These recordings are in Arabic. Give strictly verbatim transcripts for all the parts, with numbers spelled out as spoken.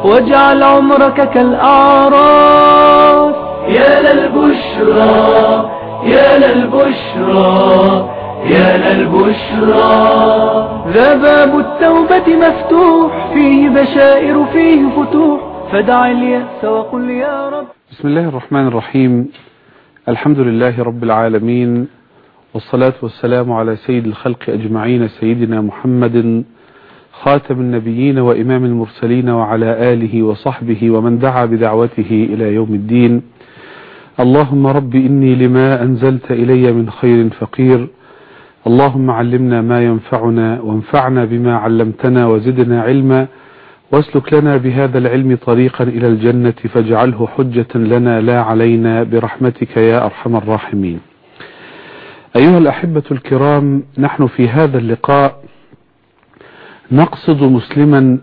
واجعل عمرك كالأعراس. يا للبشرى يا للبشرى يا للبشرى، ذا باب التوبة مفتوح، فيه بشائر فيه فتوح، فدع اليأس وقل يا رب. بسم الله الرحمن الرحيم. الحمد لله رب العالمين، والصلاة والسلام على سيد الخلق أجمعين، سيدنا محمد خاتم النبيين وإمام المرسلين، وعلى آله وصحبه ومن دعا بدعوته إلى يوم الدين. اللهم رب إني لما أنزلت إلي من خير فقير، اللهم علمنا ما ينفعنا وانفعنا بما علمتنا وزدنا علما، واسلك لنا بهذا العلم طريقا إلى الجنة، فاجعله حجة لنا لا علينا برحمتك يا أرحم الراحمين. أيها الأحبة الكرام، نحن في هذا اللقاء نقصد مسلما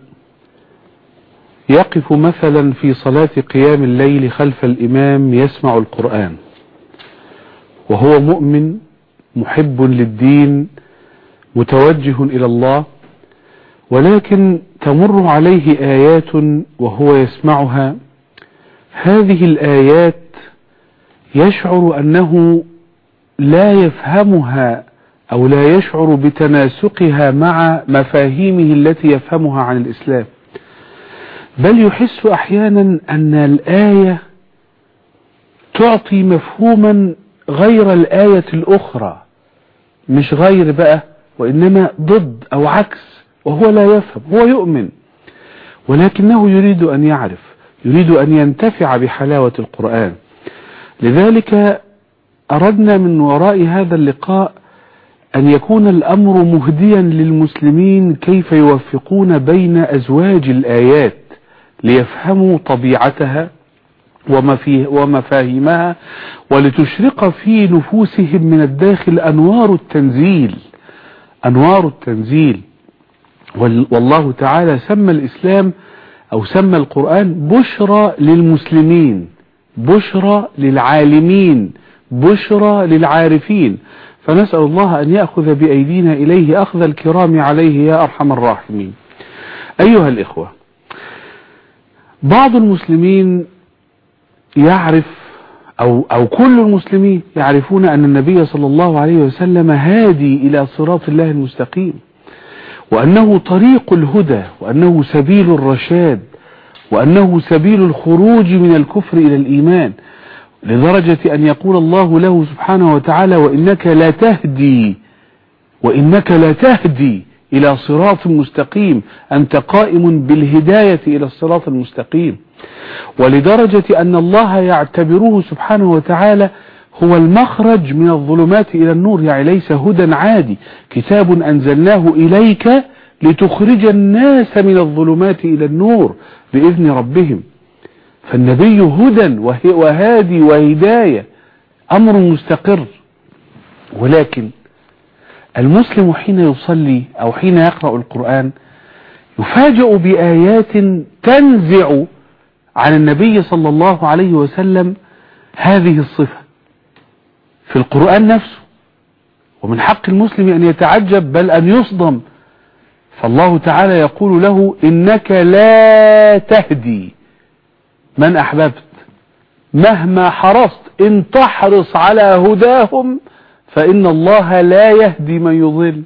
يقف مثلا في صلاة قيام الليل خلف الإمام يسمع القرآن، وهو مؤمن محب للدين متوجه إلى الله، ولكن تمر عليه آيات وهو يسمعها. هذه الآيات يشعر أنه لا يفهمها أو لا يشعر بتناسقها مع مفاهيمه التي يفهمها عن الإسلام، بل يحس أحيانا أن الآية تعطي مفهوما غير الآية الأخرى، مش غير بقى وإنما ضد أو عكس، وهو لا يفهم. هو يؤمن ولكنه يريد أن يعرف، يريد أن ينتفع بحلاوة القرآن. لذلك أردنا من وراء هذا اللقاء أن يكون الأمر مهديا للمسلمين كيف يوفقون بين أزواج الآيات ليفهموا طبيعتها ومفاهيمها، ولتشرق في نفوسهم من الداخل أنوار التنزيل أنوار التنزيل والله تعالى سمى الإسلام أو سمى القرآن بشرى للمسلمين، بشرى للعالمين، بشرى للعارفين. فنسأل الله أن يأخذ بأيدينا إليه أخذ الكرام عليه يا أرحم الراحمين. أيها الإخوة، بعض المسلمين يعرف أو, أو كل المسلمين يعرفون أن النبي صلى الله عليه وسلم هادي إلى صراط الله المستقيم، وأنه طريق الهدى، وأنه سبيل الرشاد، وأنه سبيل الخروج من الكفر إلى الإيمان، لدرجة أن يقول الله له سبحانه وتعالى: وإنك لا تهدي وإنك لا تهدي إلى صراط مستقيم، أنت قائم بالهداية إلى الصراط المستقيم. ولدرجة أن الله يعتبره سبحانه وتعالى هو المخرج من الظلمات إلى النور، يعني ليس هدى عادي، كتاب أنزلناه إليك لتخرج الناس من الظلمات إلى النور بإذن ربهم. فالنبي هدى وهادي وهداية، أمر مستقر. ولكن المسلم حين يصلي أو حين يقرأ القرآن يفاجأ بآيات تنزع عن النبي صلى الله عليه وسلم هذه الصفة في القرآن نفسه، ومن حق المسلم أن يتعجب بل أن يصدم. فالله تعالى يقول له: إنك لا تهدي من أحببت، مهما حرصت إن تحرص على هداهم فإن الله لا يهدي من يضل،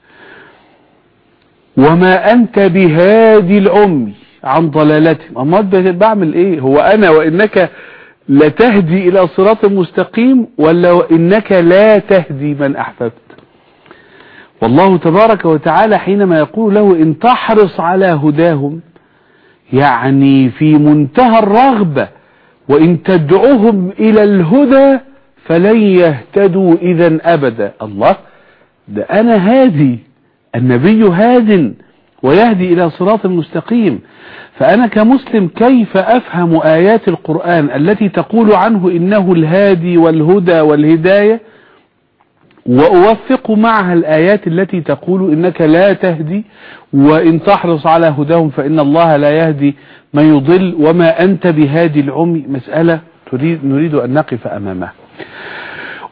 وما أنت بهادي العمي عن ضلالتهم. أما بعمل إيه؟ هو أنا وإنك لتهدي إلى صراط مستقيم، ولا وإنك لا تهدي من أحببت؟ والله تبارك وتعالى حينما يقول له: إن تحرص على هداهم، يعني في منتهى الرغبة، وإن تدعوهم إلى الهدى فلن يهتدوا إذا أبدا. الله، ده أنا هادي، النبي هاد ويهدي إلى صراط مستقيم. فأنا كمسلم كيف أفهم آيات القرآن التي تقول عنه إنه الهادي والهدى والهداية، وأوفق معها الآيات التي تقول إنك لا تهدي، وإن تحرص على هداهم فإن الله لا يهدي من يضل، وما أنت بهادي العمي؟ مسألة تريد نريد أن نقف أمامها.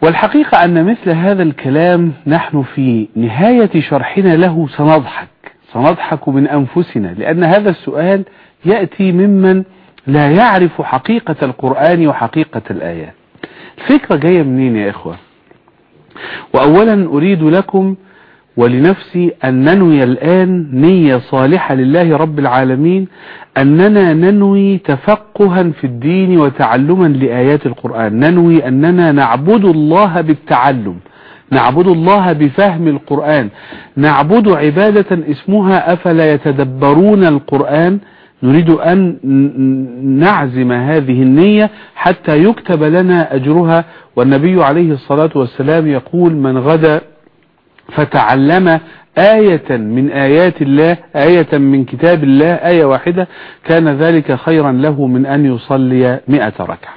والحقيقة أن مثل هذا الكلام نحن في نهاية شرحنا له سنضحك سنضحك من أنفسنا، لأن هذا السؤال يأتي ممن لا يعرف حقيقة القرآن وحقيقة الآيات. الفكرة جاية منين يا إخوة؟ وأولا أريد لكم ولنفسي أن ننوي الآن نية صالحة لله رب العالمين، أننا ننوي تفقها في الدين وتعلما لآيات القرآن، ننوي أننا نعبد الله بالتعلم، نعبد الله بفهم القرآن، نعبد عبادة اسمها أفلا يتدبرون القرآن. نريد أن نعزم هذه النية حتى يكتب لنا أجرها. والنبي عليه الصلاة والسلام يقول: من غدا فتعلم آية من آيات الله، آية من كتاب الله، آية واحدة، كان ذلك خيرا له من أن يصلي مئة ركعة.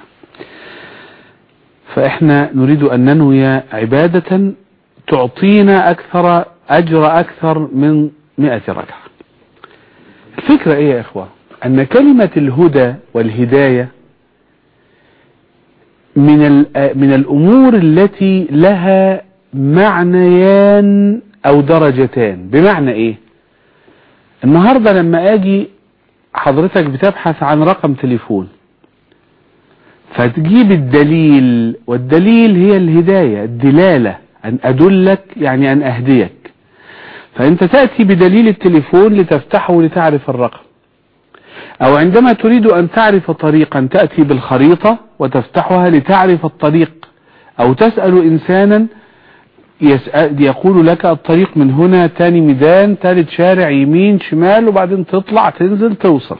فإحنا نريد أن ننوي عبادة تعطينا أكثر أجر أكثر من مئة ركعة. الفكرة إيه يا إخوة؟ أن كلمة الهدى والهداية من من الأمور التي لها معنيان أو درجتان. بمعنى إيه؟ النهاردة لما أجي حضرتك بتبحث عن رقم تليفون، فتجيب الدليل، والدليل هي الهداية، الدلالة، أن أدلك يعني أن أهديك. فأنت تأتي بدليل التليفون لتفتحه ولتعرف الرقم، أو عندما تريد أن تعرف طريقا تأتي بالخريطة وتفتحها لتعرف الطريق، أو تسأل إنسانا يسأل يقول لك الطريق من هنا، تاني ميدان، تالت شارع، يمين شمال، وبعدين تطلع تنزل توصل.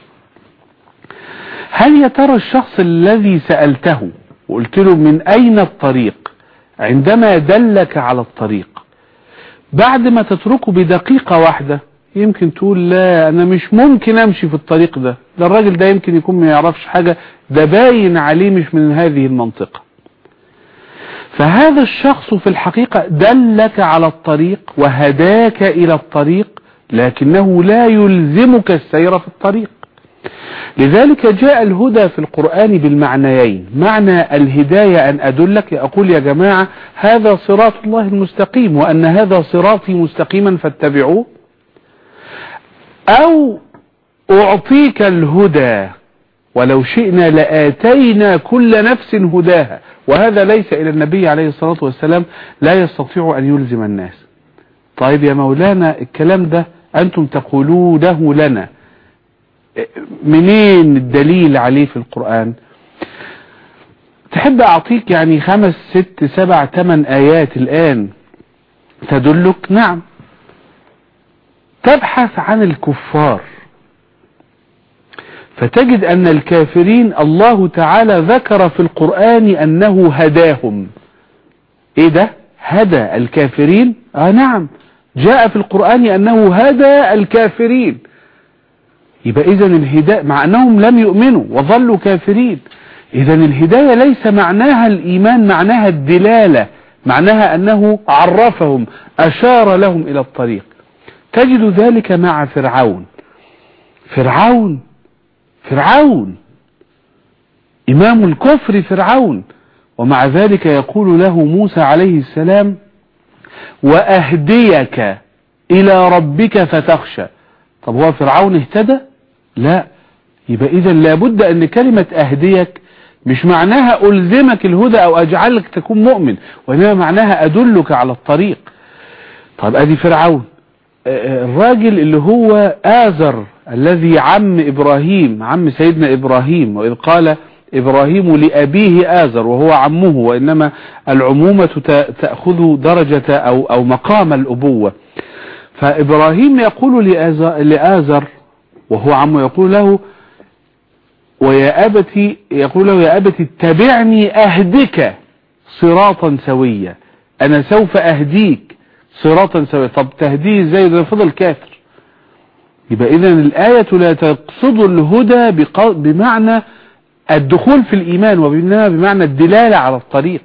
هل يا ترى الشخص الذي سألته وقلت له من أين الطريق، عندما دلك على الطريق بعد ما تتركه بدقيقة واحدة يمكن تقول لا أنا مش ممكن أمشي في الطريق ده، ده الراجل ده يمكن يكون ما يعرفش حاجة، ده باين عليه مش من هذه المنطقة. فهذا الشخص في الحقيقة دلك على الطريق وهداك إلى الطريق، لكنه لا يلزمك السير في الطريق. لذلك جاء الهدى في القرآن بالمعنيين. معنى الهداية أن أدلك، أقول يا جماعة هذا صراط الله المستقيم، وأن هذا صراطي مستقيما فاتبعوه، أو أعطيك الهدى ولو شئنا لآتينا كل نفس هداها، وهذا ليس إلى النبي عليه الصلاة والسلام، لا يستطيع أن يلزم الناس. طيب يا مولانا الكلام ده أنتم تقولونه لنا، منين الدليل عليه في القرآن؟ تحب أعطيك يعني خمس ست سبع ثمان آيات الآن تدلك؟ نعم. تبحث عن الكفار فتجد أن الكافرين الله تعالى ذكر في القرآن أنه هداهم. إيه ده؟ هدى الكافرين؟ آه نعم، جاء في القرآن أنه هدى الكافرين. يبقى إذن الهداية، مع أنهم لم يؤمنوا وظلوا كافرين، إذن الهداية ليس معناها الإيمان، معناها الدلالة، معناها أنه عرفهم، أشار لهم إلى الطريق. تجد ذلك مع فرعون. فرعون فرعون إمام الكفر فرعون، ومع ذلك يقول له موسى عليه السلام: وأهديك إلى ربك فتخشى. طب هو فرعون اهتدى؟ لا. يبقى إذا لابد أن كلمة أهديك مش معناها ألزمك الهدى أو أجعلك تكون مؤمن، وإنما معناها أدلك على الطريق. طب أدي فرعون. الراجل اللي هو آزر الذي عم إبراهيم، عم سيدنا إبراهيم، وإذ قال إبراهيم لأبيه آزر وهو عمه، وإنما العمومة تأخذ درجة أو, أو مقام الأبوة. فإبراهيم يقول لآزر وهو عمه، يقول له ويا أبتي، يقول له يا أبتي اتبعني أهدك صراطا سويا، أنا سوف أهديك صراطا سويا. طب تهديه ازاي ده فضل كافر؟ يبقى إذن الآية لا تقصد الهدى بمعنى الدخول في الإيمان، وإنما بمعنى الدلالة على الطريق.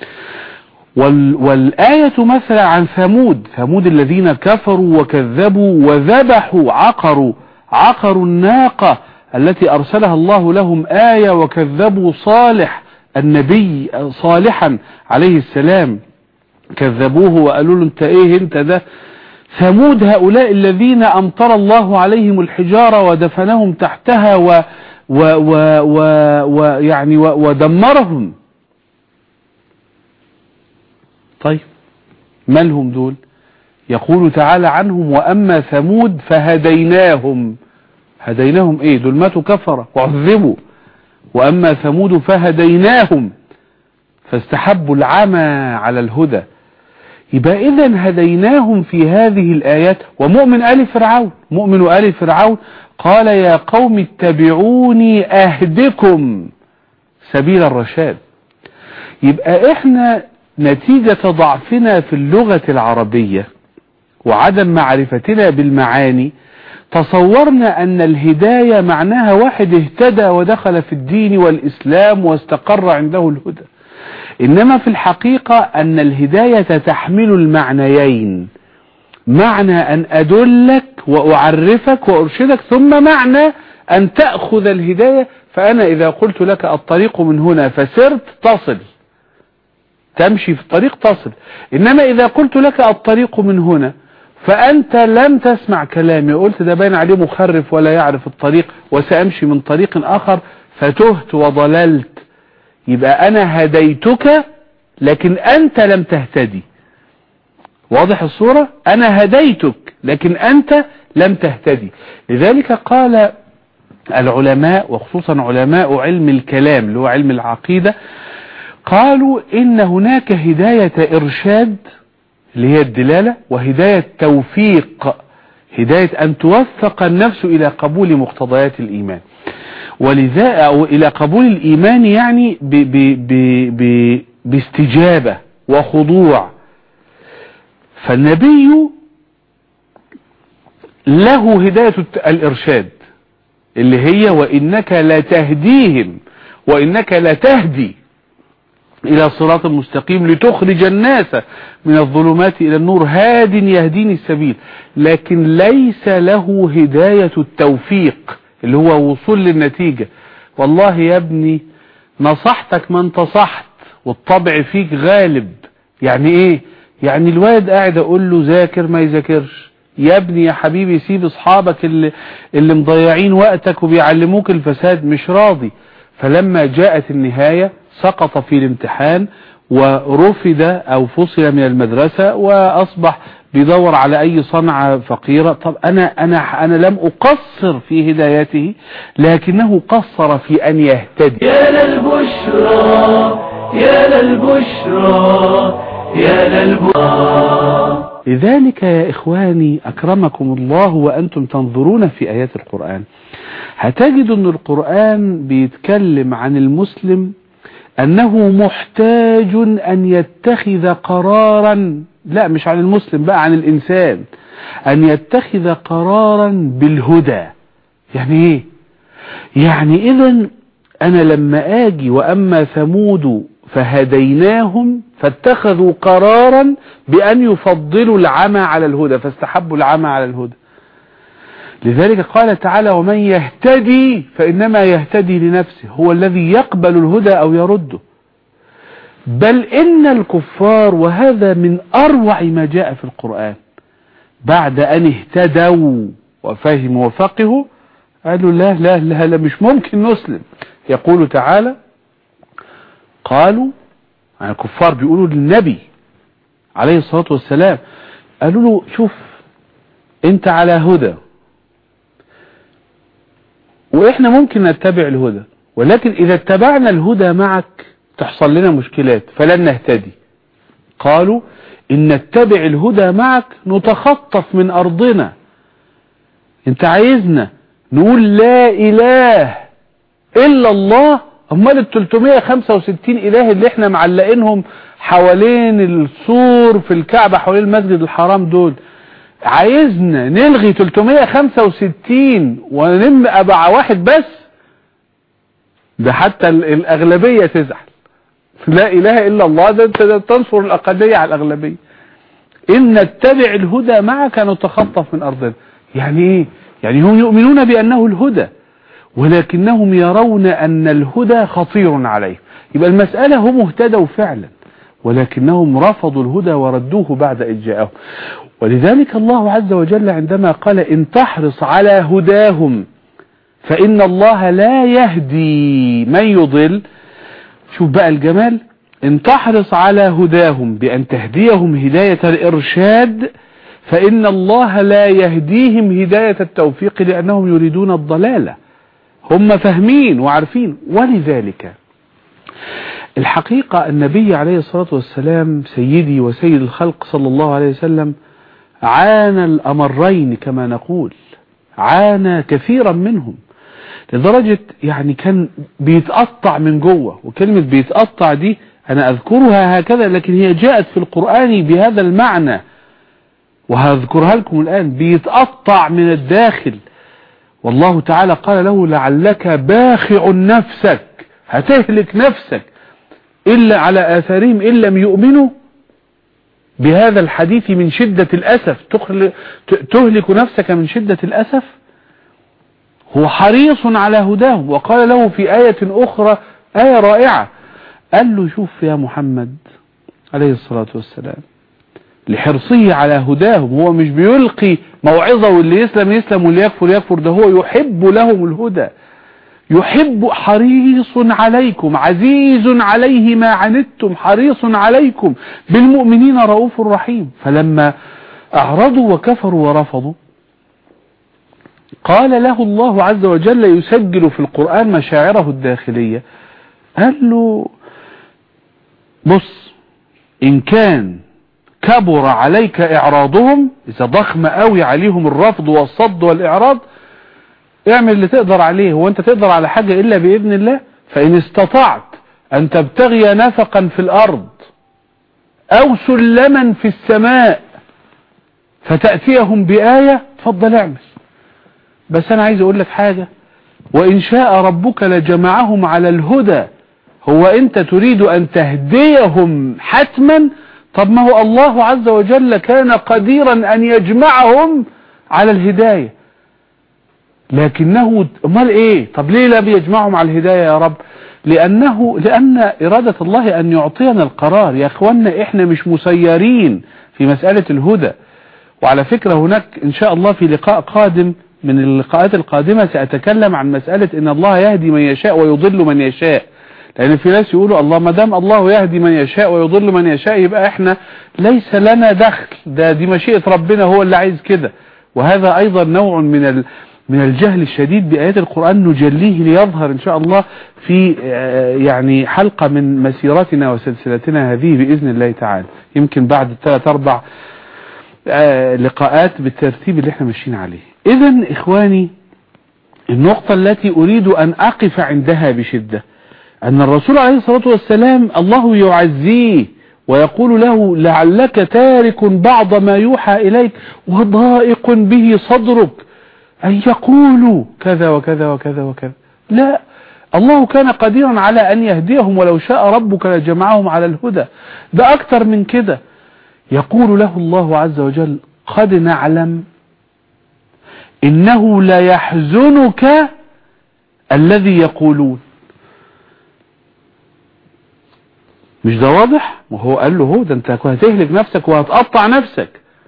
والآية مثلا عن ثمود، ثمود الذين كفروا وكذبوا وذبحوا، عقروا عقروا الناقة التي أرسلها الله لهم آية، وكذبوا صالح النبي صالحا عليه السلام، كذبوه وقالوا له انت ايه انت ده. ثمود هؤلاء الذين أمطر الله عليهم الحجارة ودفنهم تحتها و و و و و يعني و ودمرهم. طيب من هم دول؟ يقول تعالى عنهم وأما ثمود فهديناهم. هديناهم ايه؟ دول ماتوا كفرة وعذبوا. وأما ثمود فهديناهم فاستحبوا العمى على الهدى. يبقى إذن هديناهم في هذه الآيات. ومؤمن آل فرعون، مؤمن آل فرعون قال يا قوم اتبعوني أهدكم سبيل الرشاد. يبقى إحنا نتيجة ضعفنا في اللغة العربية وعدم معرفتنا بالمعاني تصورنا أن الهداية معناها واحد اهتدى ودخل في الدين والإسلام واستقر عنده الهدى. إنما في الحقيقة أن الهداية تحمل المعنيين، معنى أن أدلك وأعرفك وأرشدك، ثم معنى أن تأخذ الهداية. فأنا إذا قلت لك الطريق من هنا فسرت تصل، تمشي في الطريق تصل. إنما إذا قلت لك الطريق من هنا فأنت لم تسمع كلامي، قلت ده باين عليه مخرف ولا يعرف الطريق وسأمشي من طريق آخر فتهت وضللت. يبقى أنا هديتك لكن أنت لم تهتدي. واضح الصورة؟ أنا هديتك لكن أنت لم تهتدي. لذلك قال العلماء وخصوصا علماء علم الكلام اللي هو علم العقيدة، قالوا إن هناك هداية إرشاد اللي هي الدلالة، وهداية توفيق، هداية أن توفق النفس إلى قبول مقتضيات الإيمان، ولذا أو إلى قبول الإيمان يعني ب ب ب ب باستجابة وخضوع. فالنبي له هداية الإرشاد اللي هي وإنك لتهديهم، وإنك لتهدي إلى صراط مستقيم لتخرج الناس من الظلمات إلى النور هاد يهديني السبيل. لكن ليس له هداية التوفيق اللي هو وصول للنتيجة. والله يا ابني نصحتك ما انتصحت والطبع فيك غالب. يعني ايه؟ يعني الواد قاعد اقول له ذاكر ما يذاكرش. يا ابني يا حبيبي سيب اصحابك اللي, اللي مضيعين وقتك وبيعلموك الفساد، مش راضي. فلما جاءت النهاية سقط في الامتحان ورفد او فصل من المدرسة واصبح بيدور على اي صنعة فقيرة. طب انا انا انا لم اقصر في هدايته لكنه قصر في ان يهتدي. يا للبشرى يا للبشرى يا للبشرى. لذلك يا إخواني أكرمكم الله وأنتم تنظرون في آيات القرآن هتجدوا أن القرآن بيتكلم عن المسلم أنه محتاج أن يتخذ قرارا، لا مش عن المسلم بقى، عن الإنسان، أن يتخذ قرارا بالهدى. يعني إيه؟ يعني إذن أنا لما آجي وأما ثمود فهديناهم فاتخذوا قرارا بأن يفضلوا العمى على الهدى، فاستحبوا العمى على الهدى. لذلك قال تعالى ومن يهتدي فإنما يهتدي لنفسه، هو الذي يقبل الهدى أو يرده. بل إن الكفار، وهذا من أروع ما جاء في القرآن، بعد أن اهتدوا وفهموا وفقهوا قالوا لا لا لا, لا مش ممكن نسلم. يقول تعالى قالوا يعني الكفار بيقولوا للنبي عليه الصلاة والسلام، قالوا له شوف انت على هدى واحنا ممكن نتبع الهدى، ولكن اذا اتبعنا الهدى معك تحصل لنا مشكلات فلن نهتدي. قالوا ان نتبع الهدى معك نتخطف من ارضنا، انت عايزنا نقول لا اله الا الله، امال ال ثلاثمائة وخمسة وستين اله اللي احنا معلقينهم حوالين السور في الكعبة حوالين المسجد الحرام دول، عايزنا نلغي ثلاثمائة وخمسة وستين ونلم ابع واحد بس؟ ده حتى الاغلبية تزعل. لا اله الا الله، ده انت تنصر الاقلية على الاغلبية. ان نتبع الهدى معك نتخطف من ارضنا. يعني ايه؟ يعني هم يؤمنون بانه الهدى ولكنهم يرون ان الهدى خطير عليه. يبقى المسألة هم اهتدوا فعلا ولكنهم رفضوا الهدى وردوه بعد إذ جاءهم. ولذلك الله عز وجل عندما قال إن تحرص على هداهم فإن الله لا يهدي من يضل. شوف بقى الجمال، إن تحرص على هداهم بأن تهديهم هداية الإرشاد فإن الله لا يهديهم هداية التوفيق لأنهم يريدون الضلالة. هم فاهمين وعارفين. ولذلك الحقيقة النبي عليه الصلاة والسلام سيدي وسيد الخلق صلى الله عليه وسلم عانى الأمرين كما نقول، عانى كثيرا منهم لدرجة يعني كان بيتقطع من جوه. وكلمة بيتقطع دي أنا أذكرها هكذا لكن هي جاءت في القرآن بهذا المعنى وهذكرها لكم الآن. بيتقطع من الداخل. والله تعالى قال له لعلك باخع نفسك، هتهلك نفسك إلا على آثارهم إن لم يؤمنوا بهذا الحديث من شدة الأسف. تهلك نفسك من شدة الأسف. هو حريص على هداهم. وقال له في آية أخرى آية رائعة، قال له شوف يا محمد عليه الصلاة والسلام لحرصه على هداهم، هو مش بيلقي موعظة واللي يسلم يسلم واللي يكفر يكفر، ده هو يحب لهم الهدى، يحب. حريص عليكم عزيز عليه ما عنتم حريص عليكم بالمؤمنين رؤوف رحيم. فلما أعرضوا وكفروا ورفضوا قال له الله عز وجل يسجل في القرآن مشاعره الداخلية، قال له بص إن كان كبر عليك إعراضهم، إذا ضخم قوي عليهم الرفض والصد والإعراض، اعمل اللي تقدر عليه. وانت تقدر على حاجة إلا بإذن الله. فإن استطعت أن تبتغي نفقا في الأرض أو سلما في السماء فتأتيهم بآية تفضل اعمل. بس أنا عايز أقول لك حاجة، وإن شاء ربك لجمعهم على الهدى. هو أنت تريد أن تهديهم حتما؟ طب ما هو الله عز وجل كان قديرا أن يجمعهم على الهداية، لكنه امال ايه؟ طب ليه لا بيجمعهم على الهداية يا رب؟ لأنه لأن إرادة الله أن يعطينا القرار. يا أخوانا إحنا مش مسيرين في مسألة الهدى. وعلى فكرة هناك إن شاء الله في لقاء قادم من اللقاءات القادمة سأتكلم عن مسألة إن الله يهدي من يشاء ويضل من يشاء. لأن في ناس يقولوا الله ما دام الله يهدي من يشاء ويضل من يشاء يبقى إحنا ليس لنا دخل، ده دي مشيئة ربنا هو اللي عايز كده. وهذا أيضا نوع من ال من الجهل الشديد بآيات القرآن نجليه ليظهر إن شاء الله في يعني حلقة من مسيرتنا وسلسلتنا هذه بإذن الله تعالى، يمكن بعد ثلاث أربع لقاءات بالترتيب اللي احنا ماشيين عليه. إذن إخواني النقطة التي أريد أن أقف عندها بشدة أن الرسول عليه الصلاة والسلام الله يعزيه ويقول له لعلك تارك بعض ما يوحى إليك وضائق به صدرك أن يقولوا كذا وكذا وكذا وكذا. لا، الله كان قديرا على أن يهديهم ولو شاء ربك لجمعهم على الهدى. ده أكتر من كده، يقول له الله عز وجل قد نعلم إنه لا يحزنك الذي يقولون. مش ده واضح؟ وهو قال له هو ده انت هتهلك نفسك وهتقطع نفسك.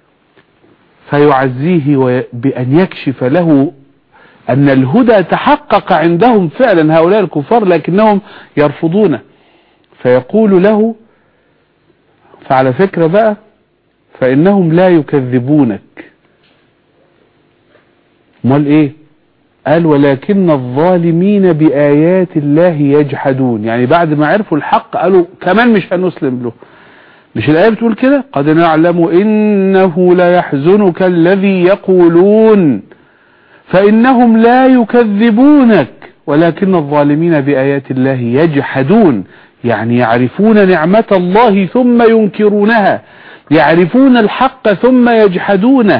فيعزيه بأن يكشف له أن الهدى تحقق عندهم فعلا هؤلاء الكفار لكنهم يرفضونه. فيقول له فعلى فكرة بقى فإنهم لا يكذبونك. امال ايه؟ قال ولكن الظالمين بآيات الله يجحدون. يعني بعد ما عرفوا الحق قالوا كمان مش هنسلم له. مش الآية بتقول كده؟ قد نعلم إنه لا يحزنك الذي يقولون فإنهم لا يكذبونك ولكن الظالمين بآيات الله يجحدون. يعني يعرفون نعمة الله ثم ينكرونها، يعرفون الحق ثم يجحدونه.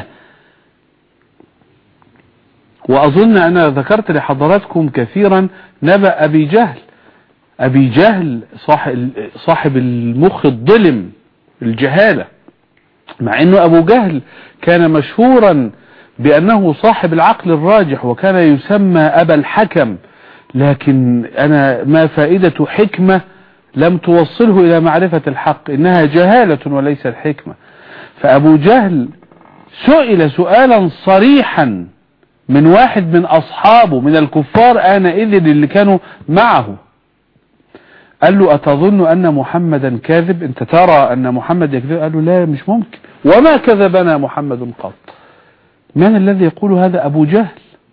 وأظن أنا ذكرت لحضراتكم كثيرا نبأ أبي جهل. أبي جهل صاحب, صاحب المخ الظلم الجهالة، مع أنه أبو جهل كان مشهورا بأنه صاحب العقل الراجح وكان يسمى أبا الحكم، لكن أنا ما فائدة حكمة لم توصله إلى معرفة الحق؟ إنها جهالة وليس الحكمة. فأبو جهل سئل سؤالا صريحا من واحد من أصحابه من الكفار آنئذ اللي كانوا معه، قال له أتظن أن محمدا كاذب؟ أنت ترى أن محمد يكذب؟ قال له لا مش ممكن، وما كذبنا محمد قط. من الذي يقول هذا؟ أبو جهل.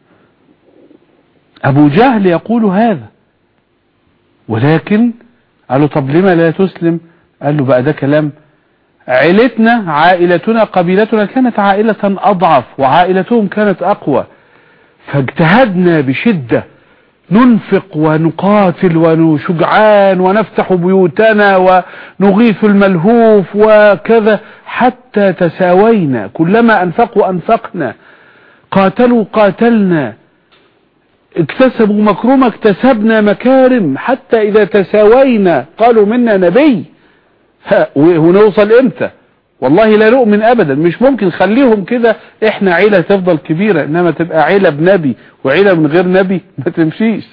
أبو جهل يقول هذا. ولكن قال له طب لما لا تسلم؟ قال له بقى ده كلام. عائلتنا عائلتنا قبيلتنا كانت عائلة أضعف وعائلتهم كانت أقوى، فاجتهدنا بشدة ننفق ونقاتل ونشجعان ونفتح بيوتنا ونغيث الملهوف وكذا حتى تساوينا، كلما أنفقوا أنفقنا، قاتلوا قاتلنا، اكتسبوا مكرمة اكتسبنا مكارم، حتى إذا تساوينا قالوا منا نبي. ونوصل امتى؟ والله لا نؤمن ابدا، مش ممكن خليهم كده احنا عيلة تفضل كبيرة، انما تبقى عيلة بنبي وعيلة من غير نبي ما تمشيش.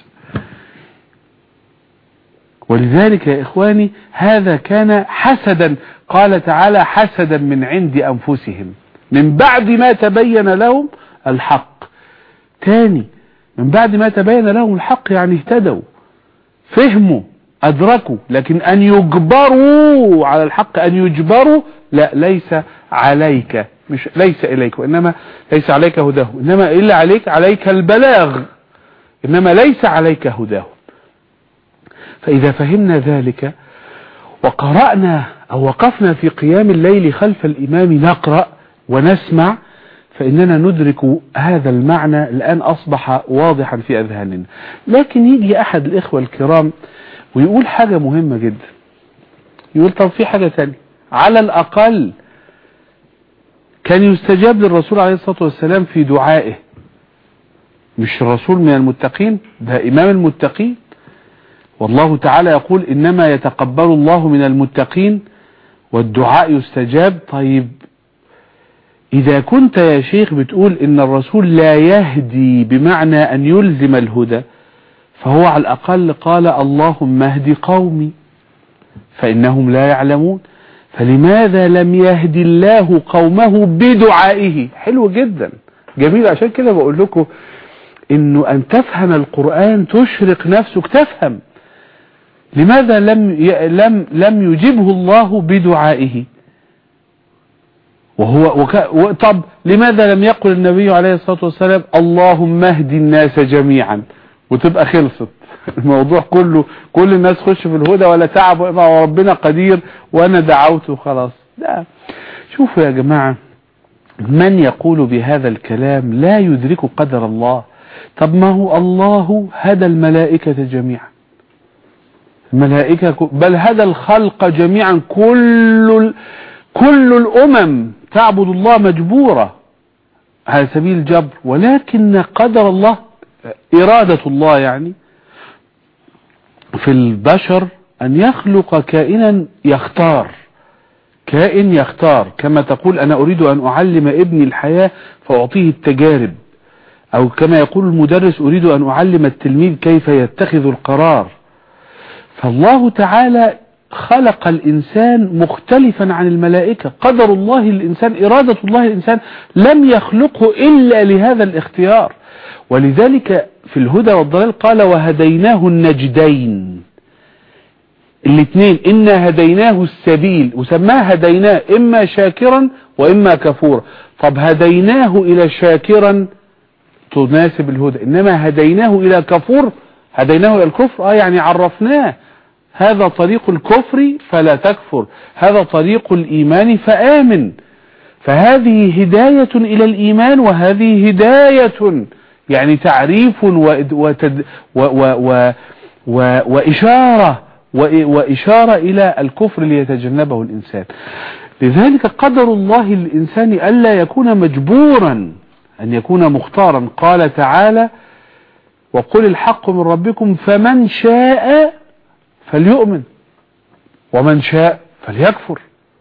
ولذلك يا اخواني هذا كان حسدا، قال تعالى حسدا من عند انفسهم من بعد ما تبين لهم الحق. تاني من بعد ما تبين لهم الحق يعني اهتدوا فهموا أدركوا، لكن أن يجبروا على الحق، أن يجبروا لا، ليس عليك، مش ليس إليك، وإنما ليس عليك هداه، إنما إلا عليك عليك البلاغ، إنما ليس عليك هداه. فإذا فهمنا ذلك وقرأنا أو وقفنا في قيام الليل خلف الإمام نقرأ ونسمع، فإننا ندرك هذا المعنى الآن أصبح واضحا في أذهاننا. لكن يجي أحد الإخوة الكرام ويقول حاجة مهمة جدا، يقول طب في حاجة تانية، على الأقل كان يستجاب للرسول عليه الصلاة والسلام في دعائه، مش الرسول من المتقين، ده إمام المتقين، والله تعالى يقول إنما يتقبل الله من المتقين والدعاء يستجاب. طيب إذا كنت يا شيخ بتقول إن الرسول لا يهدي بمعنى أن يلزم الهدى، فهو على الأقل قال اللهم اهد قومي فإنهم لا يعلمون، فلماذا لم يهدي الله قومه بدعائه؟ حلو جدا جميل. عشان كده بقول لكم إنه أن تفهم القرآن تشرق نفسك تفهم لماذا لم لم لم يجبه الله بدعائه، وهو وك... طب لماذا لم يقل النبي عليه الصلاة والسلام اللهم اهد الناس جميعا وتبقى خلصت الموضوع كله، كل الناس خش في الهدى ولا تعب وربنا قدير وانا دعوت وخلاص؟ لا. شوفوا يا جماعة، من يقول بهذا الكلام لا يدرك قدر الله. طب ما هو الله هدى الملائكة جميعا، الملائكة بل هدى الخلق جميعا، كل كل الأمم تعبد الله مجبورة على سبيل الجبر، ولكن قدر الله إرادة الله يعني في البشر أن يخلق كائنا يختار، كائن يختار، كما تقول أنا أريد أن أعلم ابني الحياة فأعطيه التجارب، أو كما يقول المدرس أريد أن أعلم التلميذ كيف يتخذ القرار. فالله تعالى خلق الإنسان مختلفا عن الملائكة، قدر الله الإنسان، إرادة الله الإنسان لم يخلقه إلا لهذا الاختيار. ولذلك في الهدى والضلال قال وهديناه النجدين، الاثنين إنا هديناه السبيل، وسماه هديناه إما شاكرا وإما كفورا. طب هديناه إلى شاكرا تناسب الهدى، إنما هديناه إلى كفور، هديناه إلى الكفر آه يعني عرفناه هذا طريق الكفر فلا تكفر، هذا طريق الإيمان فآمن. فهذه هداية إلى الإيمان، وهذه هداية يعني تعريف وتد و و و و وإشارة وإشارة إلى الكفر ليتجنبه الإنسان. لذلك قدر الله للإنسان ألا يكون مجبورا، أن يكون مختارا. قال تعالى وقل الحق من ربكم فمن شاء فليؤمن ومن شاء فليكفر.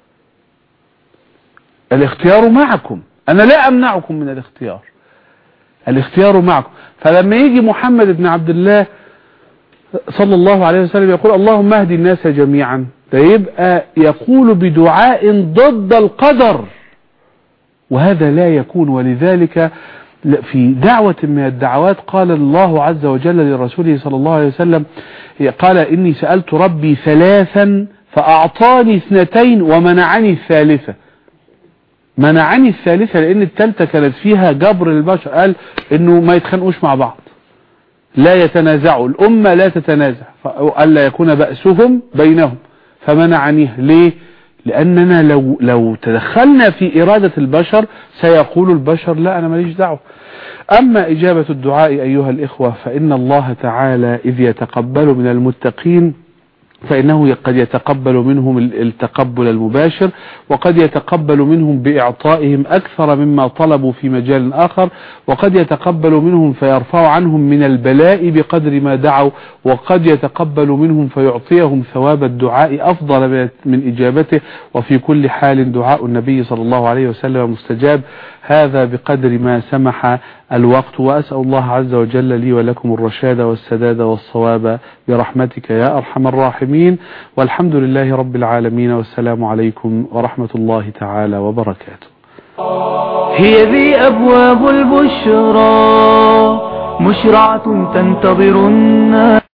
الاختيار معكم، أنا لا أمنعكم من الاختيار، الاختيار معكم. فلما يجي محمد بن عبد الله صلى الله عليه وسلم يقول اللهم اهدي الناس جميعا، ده يبقى يقول بدعاء ضد القدر، وهذا لا يكون. ولذلك في دعوة من الدعوات قال الله عز وجل لرسوله صلى الله عليه وسلم، قال إني سألت ربي ثلاثا فأعطاني اثنتين ومنعني الثالثة. منعني الثالثة لأن الثالثة كانت فيها جبر للبشر، قال إنه ما يتخانقوش مع بعض، لا يتنازعوا، الأمة لا تتنازع، ألا يكون بأسهم بينهم، فمنعنيها. ليه؟ لأننا لو لو تدخلنا في إرادة البشر سيقول البشر لا أنا ماليش دعوة. أما إجابة الدعاء أيها الإخوة فإن الله تعالى إذ يتقبل من المتقين فإنه قد يتقبل منهم التقبل المباشر، وقد يتقبل منهم بإعطائهم أكثر مما طلبوا في مجال آخر، وقد يتقبل منهم فيرفع عنهم من البلاء بقدر ما دعوا، وقد يتقبل منهم فيعطيهم ثواب الدعاء أفضل من إجابته. وفي كل حال دعاء النبي صلى الله عليه وسلم مستجاب. هذا بقدر ما سمح الوقت، وأسأل الله عز وجل لي ولكم الرشاد والسداد والصواب برحمتك يا أرحم الراحمين. والحمد لله رب العالمين، والسلام عليكم ورحمة الله تعالى وبركاته. هي ذي أبواب البشرى مشرعة تنتظر الناس.